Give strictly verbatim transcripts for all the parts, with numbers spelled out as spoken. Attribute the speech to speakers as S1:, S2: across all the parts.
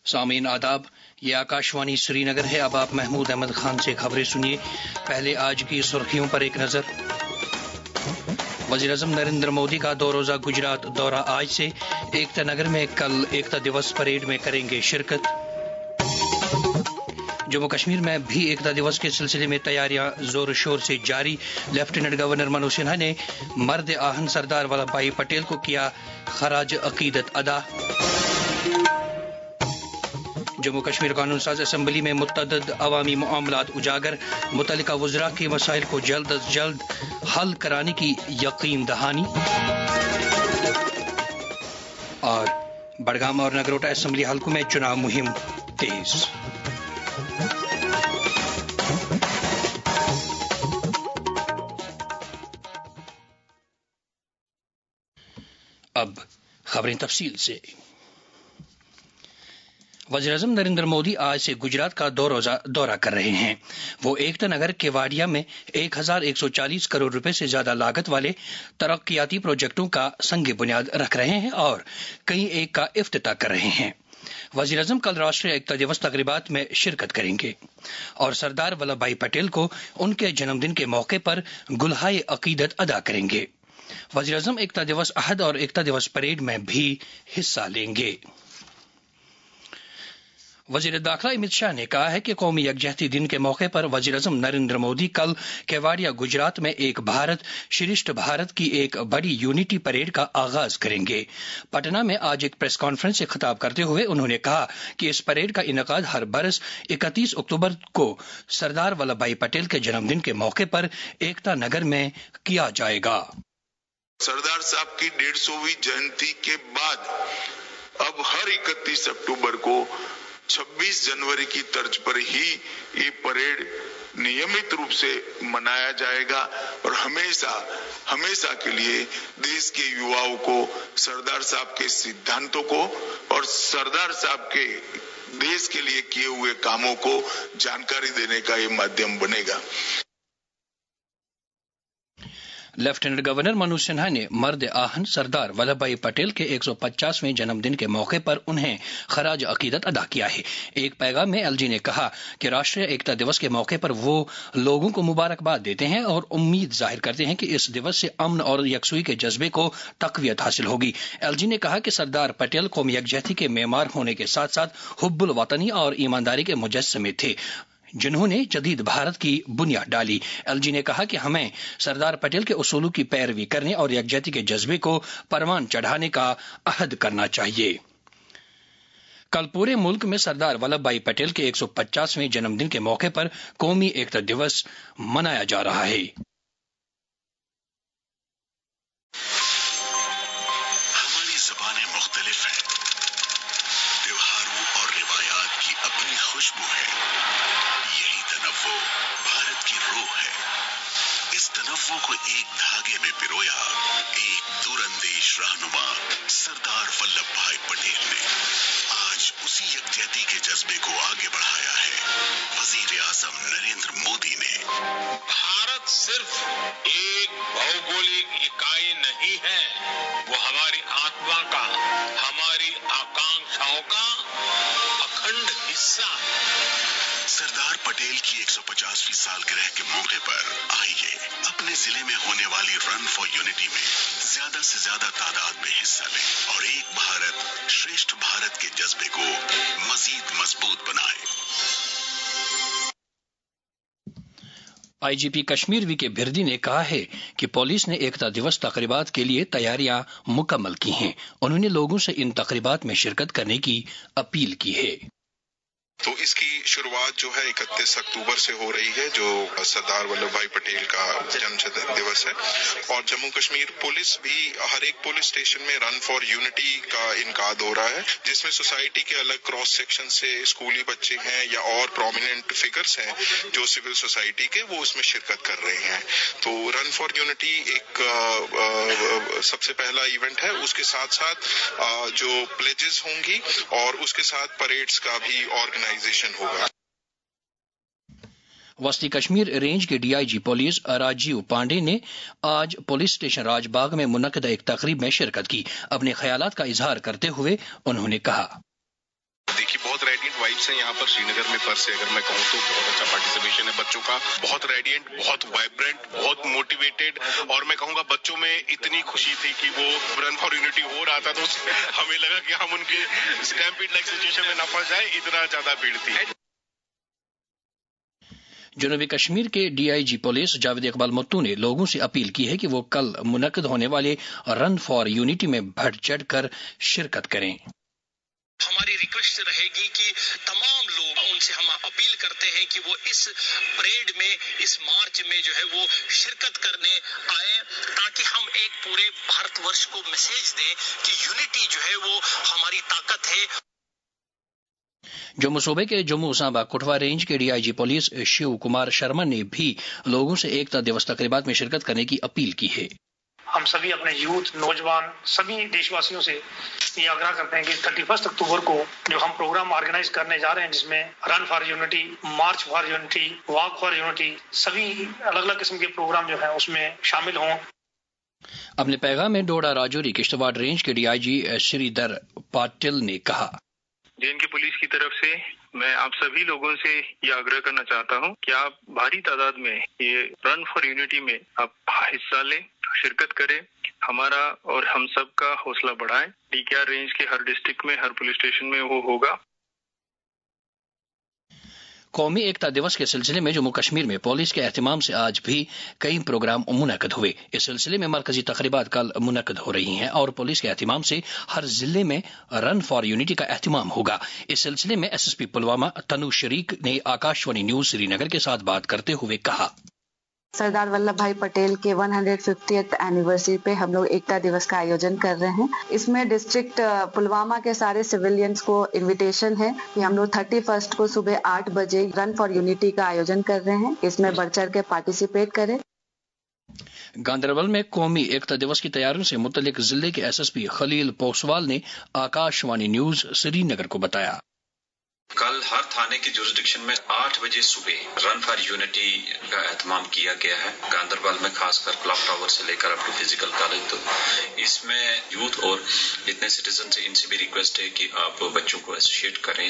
S1: سامعین آداب، یہ آکاشوانی سری نگر ہے۔ اب آپ محمود احمد خان سے خبریں سنیے۔ پہلے آج کی سرخیوں پر ایک نظر۔ وزیر اعظم نریندر مودی کا دو روزہ گجرات دورہ آج سے۔ ایکتا نگر میں کل ایکتا دیوس پریڈ میں کریں گے شرکت۔ جموں کشمیر میں بھی ایکتا دیوس کے سلسلے میں تیاریاں زور شور سے جاری۔ لیفٹیننٹ گورنر منوج سنہا نے مرد آہن سردار ولبھ بھائی پٹیل کو کیا خراج عقیدت ادا۔ جموں کشمیر قانون ساز اسمبلی میں متعدد عوامی معاملات اجاگر۔ متعلقہ وزراء کے مسائل کو جلد از جلد حل کرانے کی یقین دہانی۔ اور بڑگام اور نگروٹا اسمبلی حلقوں میں چناو مہم تیز۔ اب خبریں تفصیل سے۔ وزیر اعظم نریندر مودی آج سے گجرات کا دو روزہ دورہ کر رہے ہیں۔ وہ ایکتا نگر کیواڑیا میں ایک ہزار ایک سو چالیس کروڑ روپے سے زیادہ لاگت والے ترقیاتی پروجیکٹوں کا سنگ بنیاد رکھ رہے ہیں اور کئی ایک کا افتتاح کر رہے ہیں۔ وزیر اعظم کل راشٹریہ ایکتا دیوس تقریبات میں شرکت کریں گے اور سردار ولبھ بھائی پٹیل کو ان کے جنم دن کے موقع پر گلہائے عقیدت ادا کریں گے۔ وزیر اعظم ایکتا دیوس عہد اور ایکتا دیوس پریڈ میں بھی حصہ لیں گے۔ وزیر داخلہ امت شاہ نے کہا ہے کہ قومی یکجہتی دن کے موقع پر وزیر اعظم نریندر مودی کل کیواڑیا گجرات میں ایک بھارت شریشٹھ بھارت کی ایک بڑی یونٹی پریڈ کا آغاز کریں گے۔ پٹنہ میں آج ایک پریس کانفرنس سے خطاب کرتے ہوئے انہوں نے کہا کہ اس پریڈ کا انعقاد ہر برس اکتیس اکتوبر کو سردار ولبھ بھائی پٹیل کے جنم دن کے موقع پر ایکتا نگر میں کیا جائے گا۔
S2: سردار صاحب کی ڈیڑھ سوویں جینتی کے بعد اب ہر اکتیس اکتوبر کو چھبیس جنوری کی طرز پر ہی یہ پریڈ نیمت روپ سے منایا جائے گا اور ہمیشہ ہمیشہ کے لیے دیش کے یواؤں کو سردار صاحب کے سدھانتوں کو اور سردار صاحب کے دیش کے لیے کیے ہوئے کاموں کو جانکاری دینے کا یہ مادھیم بنے گا۔
S1: لیفٹیننٹ گورنر منوج سنہا نے مرد آہن سردار ولبھ بھائی پٹیل کے ایک سو پچاسویں جنم دن کے موقع پر انہیں خراج عقیدت ادا کیا ہے۔ ایک پیغام میں ایل جی نے کہا کہ راشٹریہ ایکتا دیوس کے موقع پر وہ لوگوں کو مبارکباد دیتے ہیں اور امید ظاہر کرتے ہیں کہ اس دیوس سے امن اور یکسوئی کے جذبے کو تقویت حاصل ہوگی۔ ایل جی نے کہا کہ سردار پٹیل قومی یکجہتی کے معمار ہونے کے ساتھ ساتھ حب الوطنی اور ایمانداری کے مجسمے تھے جنہوں نے جدید بھارت کی بنیاد ڈالی۔ ایل جی نے کہا کہ ہمیں سردار پٹیل کے اصولوں کی پیروی کرنے اور یکجہتی کے جذبے کو پروان چڑھانے کا عہد کرنا چاہیے۔ کل پورے ملک میں سردار ولبھ بھائی پٹیل کے ایک سو پچاسویں جنم دن کے موقع پر قومی ایکتا دیوس منایا جا رہا ہے۔
S3: ہماری زبانیں مختلف ہیں، تہواروں اور روایات کی اپنی خوشبو ہے۔ یہی تنوع بھارت کی روح ہے۔ اس تنوع کو ایک دھاگے میں پرویا ایک دور اندیش رہنما سردار ولبھ بھائی پٹیل نے آج اسی یکجہتی کے جذبے کو آگے بڑھایا ہے۔ وزیر اعظم نریندر مودی نے
S4: بھارت صرف ایک بھوگولک اکائی نہیں ہے، وہ ہماری آتما کا، ہماری آکانکشاؤں کا اکھنڈ حصہ ہے۔
S3: سردار پٹیل کی ایک سو پچاسویں سالگرہ کے موقع پر آئیے اپنے ضلع میں ہونے والی رن فار یونٹی میں زیادہ سے زیادہ تعداد میں حصہ لیں اور ایک بھارت شریشٹھ بھارت کے جذبے کو مزید مضبوط بنائیں۔
S1: آئی جی پی کشمیر وی کے بھردی نے کہا ہے کہ پولیس نے ایکتا دیوس تقریبات کے لیے تیاریاں مکمل کی ہیں۔ انہوں نے لوگوں سے ان تقریبات میں شرکت کرنے کی اپیل کی ہے۔
S2: تو اس کی شروعات جو ہے اکتیس اکتوبر سے ہو رہی ہے، جو سردار ولبھ بھائی پٹیل کا جنم دیوس ہے، اور جموں کشمیر پولیس بھی ہر ایک پولیس اسٹیشن میں رن فار یونٹی کا انعقاد ہو رہا ہے، جس میں سوسائٹی کے الگ کراس سیکشن سے اسکولی بچے ہیں یا اور پرومیننٹ فگرز ہیں جو سول سوسائٹی کے، وہ اس میں شرکت کر رہے ہیں۔ تو رن فار یونٹی ایک سب سے پہلا ایونٹ ہے، اس کے ساتھ ساتھ جو پلیجز ہوں گی اور اس کے ساتھ پریڈز کا بھی آرگنائزیشن ہوگا۔
S1: وسطی کشمیر رینج کے D I G police Rajiv Pandey نے آج پولیس اسٹیشن راج باغ میں منعقدہ ایک تقریب میں شرکت کی۔ اپنے خیالات کا اظہار کرتے ہوئے انہوں نے کہا،
S5: دیکھیے بہت
S2: बहुत रेडिएंट वाइब्स हैं यहाँ पर श्रीनगर में। पर से अगर मैं कहूँ तो बहुत अच्छा पार्टिसिपेशन है बच्चों का, बहुत रेडिएंट, बहुत वाइब्रेंट, बहुत मोटिवेटेड, और मैं कहूँगा बच्चों में इतनी खुशी थी कि वो रन फॉर यूनिटी हो रहा था तो हमें लगा कि हम उनके स्टैम्पीड लाइक सिचुएशन में न फंस जाए, इतना ज्यादा भीड़ थी।
S1: जनूबी कश्मीर के डीआईजी पुलिस जावेद इकबाल मुत्तू ने लोगों से अपील की है कि वो कल मुनक्कद होने वाले रन फॉर यूनिटी में बढ़ चढ़ कर शिरकत करें।
S5: हमारी रिक्वेस्ट रहेगी कि तमाम लोग, उनसे हम अपील करते हैं कि वो इस परेड में, इस मार्च में जो है वो शिरकत करने आए, ताकि हम एक पूरे भारतवर्ष को मैसेज दें कि यूनिटी जो है वो हमारी ताकत है।
S1: जम्मू सूबे के जम्मू सांबा कुठवा रेंज के डीआईजी पुलिस शिव कुमार शर्मा ने भी लोगों से एकता दिवस तकरीबात में शिरकत करने की अपील की है।
S6: हम सभी अपने यूथ, नौजवान, सभी देशवासियों से ये आग्रह करते हैं कि थर्टी फर्स्ट अक्टूबर को जो हम प्रोग्राम ऑर्गेनाइज करने जा रहे हैं, जिसमें run for unity, march for unity, walk for unity, सभी अलग अलग किस्म के प्रोग्राम जो है उसमें शामिल हों।
S1: अपने पैगाम में डोडा राजौरी किश्तवाड़ रेंज के डीआईजी श्रीधर पाटिल ने कहा,
S7: जेएनके पुलिस की तरफ से मैं आप सभी लोगों से ये आग्रह करना चाहता हूं कि आप भारी तादाद में ये रन फॉर यूनिटी में आप हिस्सा लें, शिरकत करें, हमारा और हम सब का हौसला बढ़ाएं। डीकेआर रेंज के हर डिस्ट्रिक्ट में, हर पुलिस स्टेशन में वो होगा।
S1: कौमी एकता दिवस के सिलसिले में जम्मू कश्मीर में पुलिस के एहतमाम से आज भी कई प्रोग्राम मुनक्कद हुए। इस सिलसिले में मरकजी तकरीबात कल मुनक्कद हो रही हैं और पुलिस के एहतमाम से हर जिले में रन फॉर यूनिटी का एहतमाम होगा। इस सिलसिले में एसएसपी पुलवामा तनु शरीक ने आकाशवाणी न्यूज श्रीनगर के साथ बात करते हुए कहा,
S8: सरदार वल्लभ भाई पटेल के एक सौ पचासवीं एनिवर्सरी पे हम लोग एकता दिवस का आयोजन कर रहे हैं। इसमें डिस्ट्रिक्ट पुलवामा के सारे सिविलियंस को इनविटेशन है कि हम लोग थर्टी फर्स्ट को सुबह आठ बजे रन फॉर यूनिटी का आयोजन कर रहे हैं। इसमें बढ़ चढ़ के पार्टिसिपेट करें।
S1: गांदरबल में कौमी एकता दिवस की तैयारियों से मुतल्लिक जिले के एसएसपी खलील पोसवाल ने आकाशवाणी न्यूज श्रीनगर को बताया,
S9: कल हर थाने की जुरिस्डिक्शन में आठ बजे सुबह रन फॉर यूनिटी का एहतमाम किया गया है। गांदरबल में खासकर क्लॉक टावर से लेकर अप टू फिजिकल कॉलेज, तो इसमें यूथ और जितने सिटीजन से इनसे भी रिक्वेस्ट है कि आप बच्चों को एसोसिएट करें।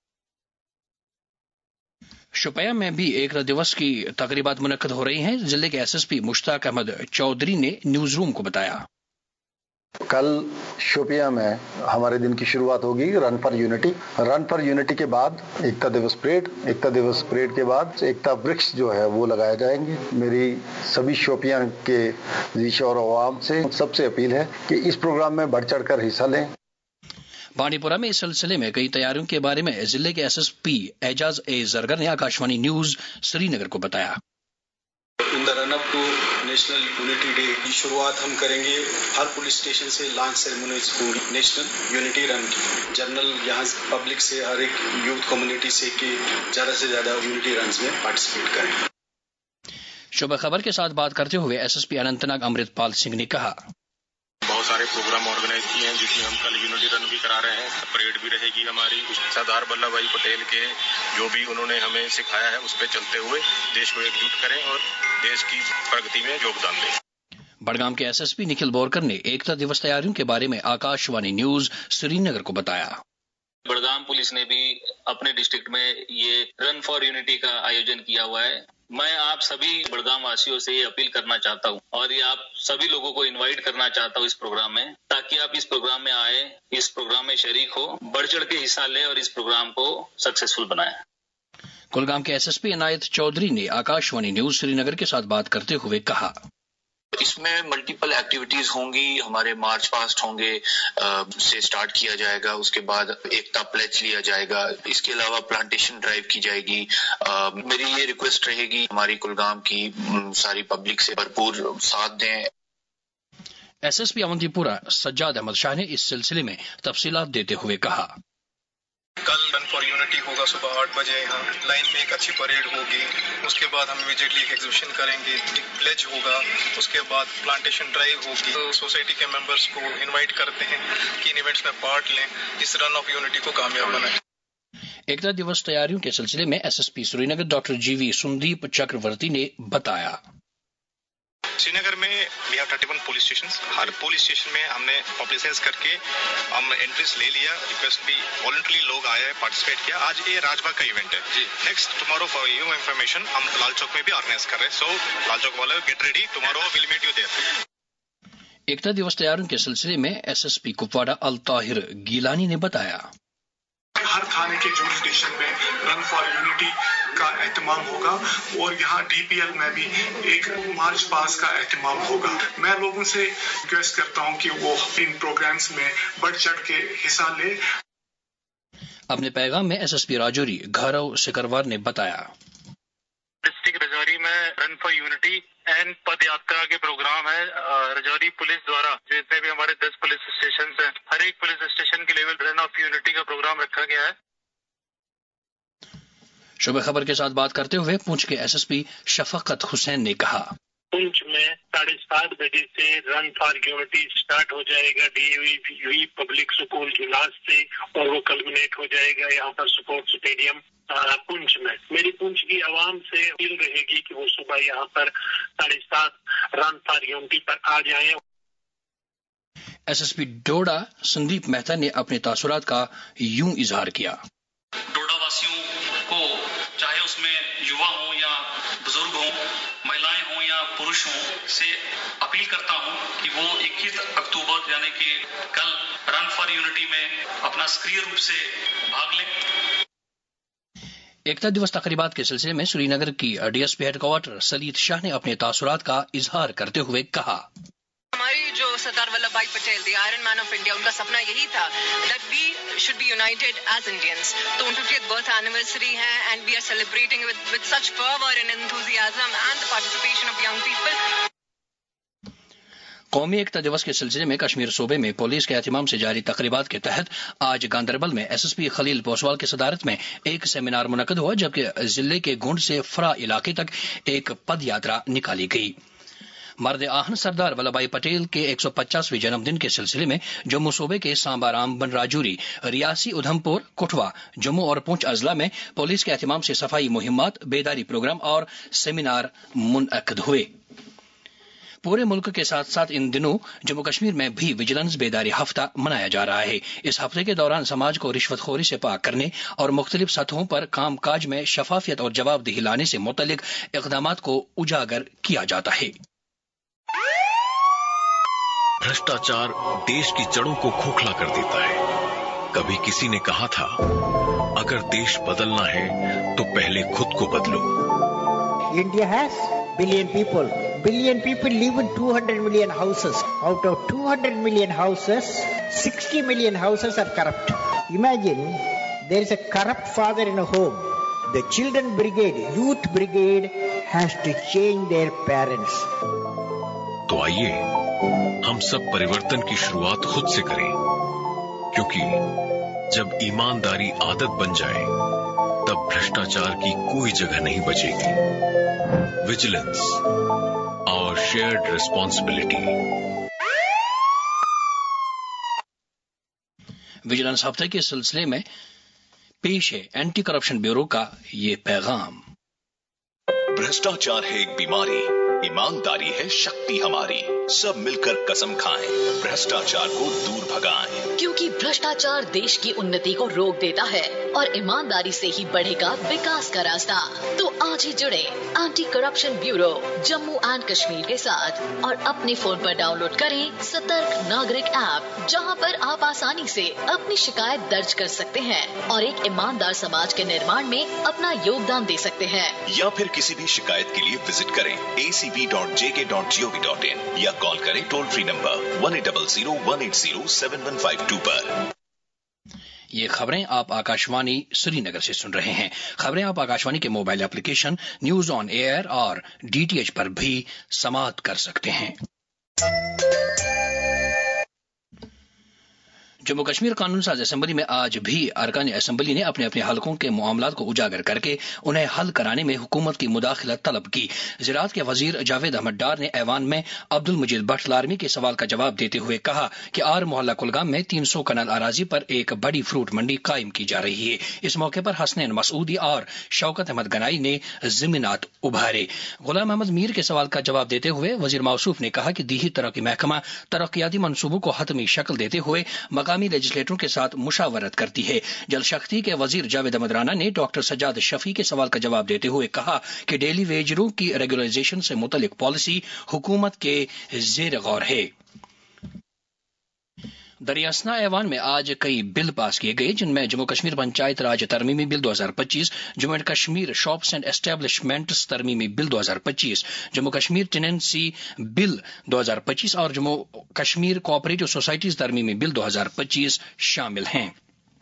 S1: शोपियां में भी एकता दिवस की तकरीबात मुनक्कद हो रही हैं। जिले के एसएसपी मुश्ताक अहमद चौधरी ने न्यूज रूम को बताया,
S10: कल शोपियां में हमारे दिन की शुरुआत होगी run for unity. Run for unity के बाद एकता दिवस परेड, एकता दिवस परेड के बाद एकता वृक्ष जो है वो लगाए जाएंगे। मेरी सभी शोपियां के ज़ीश और अवाम से सबसे अपील है कि इस प्रोग्राम में बढ़ चढ़ कर हिस्सा लें।
S1: बांडीपुरा में इस सिलसिले में कई तैयारियों के बारे में जिले के एसएसपी एजाज ए जरगर ने आकाशवाणी न्यूज श्रीनगर को बताया,
S11: in the run up to national unity day की शुरुआत हम करेंगे हर पुलिस स्टेशन से लॉन्च सेरेमनीज होगी नेशनल यूनिटी रन की। जनरल यहाँ पब्लिक से, हर एक यूथ कम्युनिटी से कि ज्यादा से ज्यादा यूनिटी रन में पार्टिसिपेट करें।
S1: शुभ खबर के साथ बात करते हुए एसएसपी अनंतनाग अमृतपाल सिंह ने कहा,
S2: बहुत सारे प्रोग्राम ऑर्गेनाइज किए हैं जिसमें हम कल यूनिटी रन भी करा रहे हैं। परेड भी रहेगी हमारी। सरदार वल्लभ भाई पटेल के जो भी उन्होंने हमें सिखाया है उस पर चलते हुए देश को एकजुट करें और देश की प्रगति में योगदान दें।
S1: बड़गाम के एसएसपी निखिल बोरकर ने एकता दिवस तैयारियों के बारे में आकाशवाणी न्यूज श्रीनगर को बताया,
S12: बड़गाम पुलिस ने भी अपने डिस्ट्रिक्ट में ये रन फॉर यूनिटी का आयोजन किया हुआ है। मैं आप सभी बड़गाम वासियों से ये अपील करना चाहता हूँ और ये आप सभी लोगों को इनवाइट करना चाहता हूँ इस प्रोग्राम में, ताकि आप इस प्रोग्राम में आए, इस प्रोग्राम में शरीक हो, बढ़ चढ़ के हिस्सा लें और इस प्रोग्राम को सक्सेसफुल बनाएं।
S1: कुलगाम के एसएसपी इनायत चौधरी ने आकाशवाणी न्यूज श्रीनगर के साथ बात करते हुए कहा,
S9: इसमें मल्टीपल एक्टिविटीज होंगी। हमारे मार्च पास्ट होंगे आ, से स्टार्ट किया जाएगा, उसके बाद एकता प्लेज लिया जाएगा, इसके अलावा प्लांटेशन ड्राइव की जाएगी। आ, मेरी ये रिक्वेस्ट रहेगी हमारी कुलगाम की सारी पब्लिक से भरपूर साथ दें।
S1: एसएसपी अवंतीपुरा सज्जाद अहमद शाह ने इस सिलसिले में तफसीलात देते हुए कहा,
S6: कल रन फॉर यूनिटी होगा सुबह आठ बजे। यहाँ लाइन में एक अच्छी परेड होगी, उसके बाद हम इमीडिएटली एक एग्जीबिशन करेंगे, एक प्लेज होगा, उसके बाद प्लांटेशन ड्राइव होगी। तो सोसाइटी के मेंबर्स को इनवाइट करते हैं कि इन इवेंट्स में पार्ट लें, इस रन ऑफ यूनिटी को कामयाब बनाएं।
S1: एकता दिवस तैयारियों के सिलसिले में एसएसपी श्रीनगर डॉक्टर जीवी सुंदीप चक्रवर्ती ने बताया,
S6: श्रीनगर में we have thirty one police station. हर पुलिस स्टेशन में हमने पब्लिसाइज करके हम एंट्रीज ले लिया. रिक्वेस्ट भी वॉलंटरी लोग आए हैं, पार्टिसिपेट किया. आज ये राजबाग का इवेंट है. Next tomorrow for you information हम लाल चौक में भी ऑर्गेनाइज कर रहे हैं. सो लाल चौक वाले get ready, tomorrow will meet you there.
S1: एकता दिवस तैयारियों के सिलसिले में एसएसपी कुपवाड़ा अल ताहिर गीलानी ने बताया,
S13: हर थाने के जुरिस्डिक्शन में रन फॉर यूनिटी का एहतमाम होगा और यहाँ डीपीएल में भी एक मार्च पास का एहतमाम होगा. मैं लोगों से रिक्वेस्ट करता हूँ कि वो इन प्रोग्राम्स में बढ़ चढ़ के हिस्सा ले.
S1: अपने पैगाम में एसएसपी राजौरी घरव सिकरवार ने बताया,
S14: डिस्ट्रिक्ट रजौरी में रन फॉर यूनिटी एंड पद यात्रा के प्रोग्राम है. रजौरी पुलिस द्वारा जितने भी हमारे दस पुलिस स्टेशन हैं, हर एक पुलिस स्टेशन के लेवल रन ऑफ यूनिटी का प्रोग्राम रखा गया है.
S1: शुभ खबर के साथ बात करते हुए पुंछ के एसएसपी शफकत हुसैन ने कहा,
S14: पुंछ में साढ़े सात बजे से रन फॉर यूनिटी स्टार्ट हो जाएगा डीएवी पब्लिक स्कूल जुलास से, और वो कल्मिनेट हो जाएगा यहाँ पर स्पोर्ट्स स्टेडियम पुंछ में. मेरी पुंछ की आवाम से अपील रहेगी कि वो सुबह यहाँ पर साढ़े सात रन फॉर यूनिटी पर आ जाएं.
S1: एसएसपी डोडा संदीप मेहता ने अपने तासुरात का यूं इजहार किया,
S15: डोडा वासियों को चाहे उसमें युवा हो या बुजुर्ग हो, महिलाएं हो या पुरुष हो, से अपील करता हूं कि वो इक्कीस अक्टूबर यानी कि कल रन फॉर यूनिटी में अपना सक्रिय रूप से भाग लें.
S1: एकता दिवस तकरीबात के सिलसिले में श्रीनगर की डीएसपी हेडक्वार्टर सलीत शाह ने अपने तासुरात का इजहार करते हुए कहा,
S16: हमारी जो Sardar Vallabh Bhai Patel the iron man of India, उनका सपना यही था that we should be united as Indians. तो उनकी फिफ्टियथ बर्थ एनिवर्सरी है and we are celebrating with with such fervour and enthusiasm and the participation of young people.
S1: कौमी एकता दिवस के सिलसिले में कश्मीर सूबे में पुलिस के एहतमाम से जारी तकरीबात के तहत आज गांदरबल में एसएसपी खलील पोसवाल की सदारत में एक सेमिनार मुनक्कद हुआ, जबकि जिले के गुंड से फरा इलाके तक एक पद यात्रा निकाली गई. मर्द आहन सरदार वल्लभ भाई पटेल के एक सौ पचासवें जन्मदिन के सिलसिले में जम्मू सूबे के सांबाराम, बनराजूरी, रियासी, उधमपुर, कुठवा, जम्मू और पुंछ अजला में पुलिस के एहतमाम से सफाई मुहिम्मात, बेदारी प्रोग्राम और सेमिनार मुनक्कद हुए. पूरे मुल्क के साथ साथ इन दिनों जम्मू कश्मीर में भी विजिलेंस बेदारी हफ्ता मनाया जा रहा है. इस हफ्ते के दौरान समाज को रिश्वतखोरी से पाक करने और मुख्तलिफ सतहों पर कामकाज में शफाफियत और जवाबदेही लाने से मुतल्लिक इक़दामात को उजागर किया जाता है.
S17: भ्रष्टाचार देश की जड़ों को खोखला कर देता है. कभी किसी ने कहा था, अगर देश बदलना है तो पहले खुद को बदलो.
S18: India has billion people. Billion people live in two hundred million houses. Out of two hundred million houses, sixty million houses are corrupt. Imagine there is a corrupt father in a home. The children brigade, youth brigade has to change their parents.
S17: तो आइए हम सब परिवर्तन की शुरुआत खुद से करें, क्योंकि जब ईमानदारी आदत बन जाए तब भ्रष्टाचार की कोई जगह नहीं बचेगी. Vigilance, our shared responsibility.
S1: Vigilance हफ्ते के सिलसिले में पेश है एंटी करप्शन ब्यूरो का ये पैगाम.
S3: भ्रष्टाचार है एक बीमारी, ईमानदारी है शक्ति हमारी. सब मिलकर कसम खाएं, भ्रष्टाचार को दूर भगाएं.
S19: क्योंकि भ्रष्टाचार देश की उन्नति को रोक देता है और ईमानदारी से ही बढ़ेगा विकास का रास्ता. तो आज ही जुड़े anti corruption bureau Jammu and Kashmir के साथ और अपने फोन पर डाउनलोड करें सतर्क नागरिक ऐप, जहां पर आप आसानी से अपनी शिकायत दर्ज कर सकते हैं और एक ईमानदार समाज के निर्माण में अपना योगदान दे सकते हैं.
S3: या फिर किसी भी शिकायत के लिए विजिट करें ए C B dot J K dot G O V dot in या कॉल करें toll free number one eight double zero one eight zero seven one five two पर.
S1: ये खबरें आप आकाशवाणी श्रीनगर से सुन रहे हैं. खबरें आप आकाशवाणी के mobile application news on air और डीटीएच पर भी समाअत कर सकते हैं. जम्मू कश्मीर कानून साज असम्बली में आज भी अरकान असम्बली ने अपने अपने हलकों के मामलात को उजागर करके उन्हें हल कराने में हुकूमत की मुदाखलत तलब की। ज़राअत के वजीर जावेद अहमद डार ने ऐवान में अब्दुल मजीद भट्ट लारमी के सवाल का जवाब देते हुए कहा कि आर मोहल्ला कुलगाम में तीन सौ कनाल अराजी पर एक बड़ी फ्रूट मंडी कायम की जा रही है। इस मौके पर हसनैन मसूदी और शौकत अहमद गनाई ने ज़मीनात उभारे। गुलाम अहमद मीर के सवाल का जवाब देते हुए वजीर मौसूफ ने कहा कि दीही तरक्की महकमा तरक्याती मनसूबों को हतमी शक्ल देते हुए मकामी लेजिस्लेटरों के साथ मुशावरत करती है। जल शक्ति के वजीर जावेद अहमद राना ने डॉक्टर सज्जाद शफी के सवाल का जवाब देते हुए कहा कि डेली वेजरों की रेगुलराइजेशन से मुतल्लिक पॉलिसी हुकूमत के जेर गौर है। दरियासना ऐवान में आज कई बिल पास किए गए जिनमें जम्मू कश्मीर पंचायत राज तरमीमी बिल दो हजार पच्चीस, Jammu and Kashmir shops and establishments तरमीमी बिल दो हजार पच्चीस, जम्मू कश्मीर टेनेंसी बिल दो हजार पच्चीस और जम्मू कश्मीर कोऑपरेटिव सोसाइटीज तरमीमी बिल दो हजार पच्चीस शामिल हैं।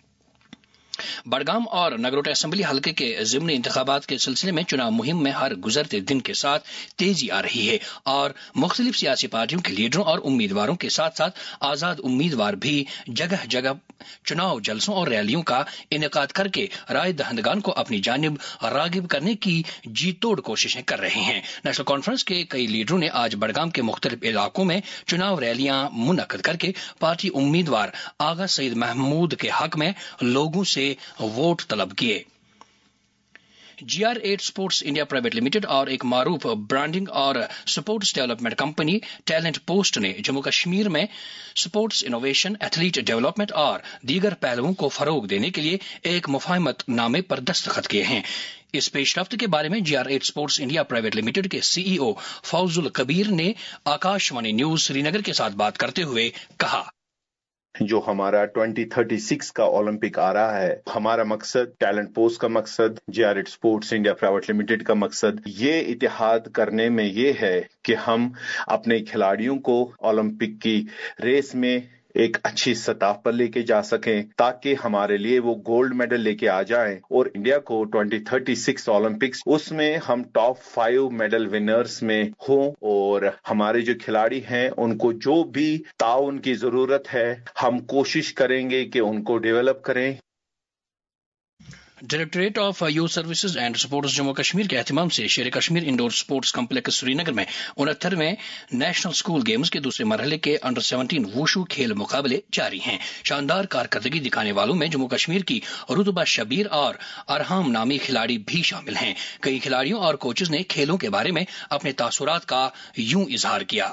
S1: बडगाम और नगरोटा असेंबली हलके के ज़िमनी इंतखाबात के सिलसिले में चुनाव मुहिम में हर गुजरते दिन के साथ तेजी आ रही है और मुख्तलिफ सियासी पार्टियों के लीडरों और उम्मीदवारों के साथ साथ आजाद उम्मीदवार भी जगह जगह चुनाव जलसों और रैलियों का इनेकाद करके राय दहंदगान को अपनी जानिब रागिब करने की जी तोड़ कोशिशें कर रहे हैं। नेशनल कॉन्फ्रेंस के कई लीडरों ने आज बडगाम के मुख्तलिफ इलाकों में चुनाव रैलियां मुनक्कद करके पार्टी उम्मीदवार आगा सईद महमूद के हक में लोगों से वोट तलब किए। G R eight sports India private limited और एक मारूफ ब्रांडिंग और sports development company talent post ने जम्मू कश्मीर में स्पोर्ट्स इनोवेशन, एथलीट डेवलपमेंट और दीगर पहलुओं को फरोग देने के लिए एक मुफाहमत नामे पर दस्तखत किए हैं। इस पेशरफ्त के बारे में G R eight sports India private limited के सीईओ फौजुल कबीर ने आकाशवाणी न्यूज श्रीनगर के साथ बात करते हुए कहा,
S20: जो हमारा ट्वेंटी थर्टी सिक्स का ओलंपिक आ रहा है, हमारा मकसद, टैलेंट पोस्ट का मकसद, G R eight sports India private limited का मकसद ये इतिहाद करने में ये है कि हम अपने खिलाड़ियों को ओलंपिक की रेस में एक अच्छी सतह पर लेके जा सकें ताकि हमारे लिए वो गोल्ड मेडल लेके आ जाएं और इंडिया को ट्वेंटी थर्टी सिक्स ओलंपिक्स उसमें हम टॉप फाइव मेडल विनर्स में हों और हमारे जो खिलाड़ी हैं उनको जो भी ताउन की जरूरत है हम कोशिश करेंगे कि उनको डेवलप करें।
S1: Directorate of youth services and sports Jammu Kashmir के एहतमाम से Sher Kashmir indoor sports complex Srinagar में उनहत्तरवें नेशनल स्कूल गेम्स के दूसरे मरहले के अंडर सेवनटीन वुशु खेल मुकाबले जारी हैं। शानदार कारकर्दगी दिखाने वालों में जम्मू कश्मीर की रुतबा शबीर और अरहाम नामी खिलाड़ी भी शामिल हैं। कई खिलाड़ियों और कोचेज ने खेलों के बारे में अपने तासुरात का यूं इजहार किया।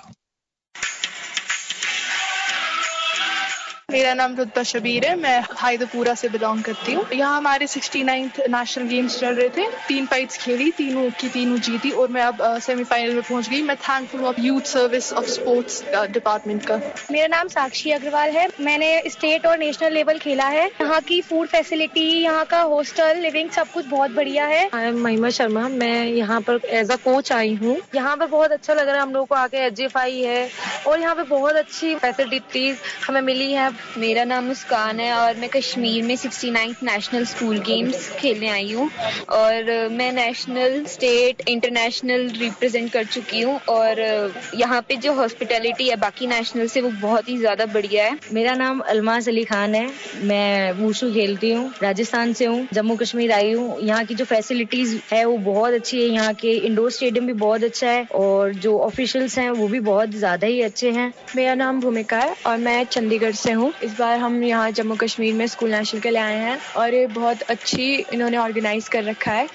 S21: मेरा नाम रुतबा शबीर है, मैं हायदपुरा से बिलोंग करती हूँ। यहाँ हमारे सिक्सटी नाइन्थ नेशनल गेम्स चल रहे थे, तीन फाइट्स खेली, तीनों की तीनों जीती और मैं अब सेमीफाइनल में पहुँच गई। मैं थैंकफुल हूँ youth service of sports department का।
S22: मेरा नाम साक्षी अग्रवाल है, मैंने स्टेट और नेशनल लेवल खेला है। यहाँ की फूड फैसिलिटी, यहाँ का हॉस्टल लिविंग सब कुछ बहुत बढ़िया है।
S23: आई एम महिमा शर्मा, मैं यहाँ पर एज अ कोच आई हूँ। यहाँ पर बहुत अच्छा लग रहा है हम लोग को आके। एच एफ आई है और यहाँ पे बहुत अच्छी फैसिलिटीज हमें मिली है।
S24: मेरा नाम मुस्कान है और मैं कश्मीर में sixty ninth national school games खेलने आई हूँ और मैं नेशनल, स्टेट, इंटरनेशनल रिप्रेजेंट कर चुकी हूँ और यहाँ पे जो हॉस्पिटैलिटी है बाकी नेशनल से वो बहुत ही ज्यादा बढ़िया है।
S23: मेरा नाम अलमास अली खान है, मैं वुशु खेलती हूँ, राजस्थान से हूँ, जम्मू कश्मीर आई हूँ। यहाँ की जो फैसिलिटीज है वो बहुत अच्छी है। यहाँ के इंडोर स्टेडियम भी बहुत अच्छा है और जो ऑफिशियल्स हैं वो भी बहुत ज्यादा ही अच्छे हैं।
S25: मेरा नाम भूमिका है और मैं चंडीगढ़ से हूँ। इस बार हम यहाँ जम्मू कश्मीर में स्कूल नेशनल के लिए आए हैं और ये बहुत अच्छी इन्होंने ऑर्गेनाइज कर रखा है।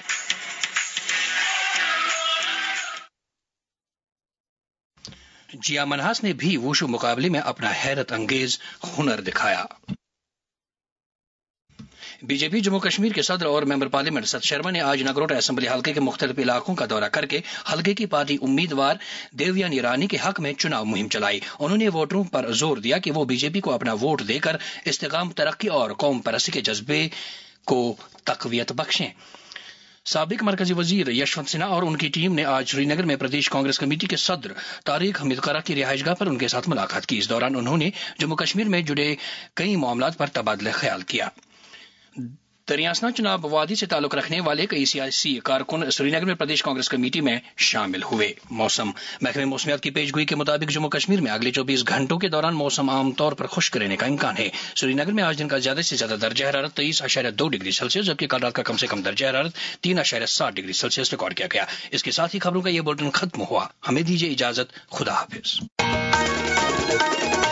S1: जिया मनहास ने भी वुशु मुकाबले में अपना हैरत अंगेज हुनर दिखाया। बीजेपी जम्मू कश्मीर के सदर और मेंबर पार्लियामेंट सत शर्मा ने आज नगरोटा असेंबली हल्के के मुख्तलिफ इलाकों का दौरा करके हल्के की पार्टी उम्मीदवार देवयानी रानी के हक में चुनाव मुहिम चलाई। उन्होंने वोटरों पर जोर दिया कि वो बीजेपी को अपना वोट देकर इस्तेकाम, तरक्की और कौम परस्ती के जज्बे को तकवीयत बख्शें। साबिक मरकजी वजीर यशवंत सिन्हा और उनकी टीम ने आज श्रीनगर में प्रदेश कांग्रेस कमेटी के सदर तारिक हमीद करा की रिहाइशगाह पर उनके साथ मुलाकात की। इस दौरान उन्होंने जम्मू कश्मीर में जुड़े कई मामलात पर तबादला ख्याल किया। दरियासना चुनाव वादी से ताल्लुक रखने वाले कई सियासी कारकुन श्रीनगर में प्रदेश कांग्रेस कमेटी में शामिल हुए। मौसम महकमे मौसमियात की पेशगोई के मुताबिक जम्मू कश्मीर में अगले चौबीस घंटों के दौरान मौसम आमतौर पर खुश्क रहने का इम्कान है। श्रीनगर में आज दिन का ज्यादा से ज्यादा दर्जा हरारत तेईस अशारिया दो डिग्री सेल्सियस जबकि कल रात का कम से कम दर्जा हरारत तीन अशारिया सात डिग्री सेल्सियस रिकॉर्ड किया गया। इसके साथ ही खबरों का ये बुलेटिन खत्म हुआ। हमें दीजिए इजाजत। खुदा हाफिज।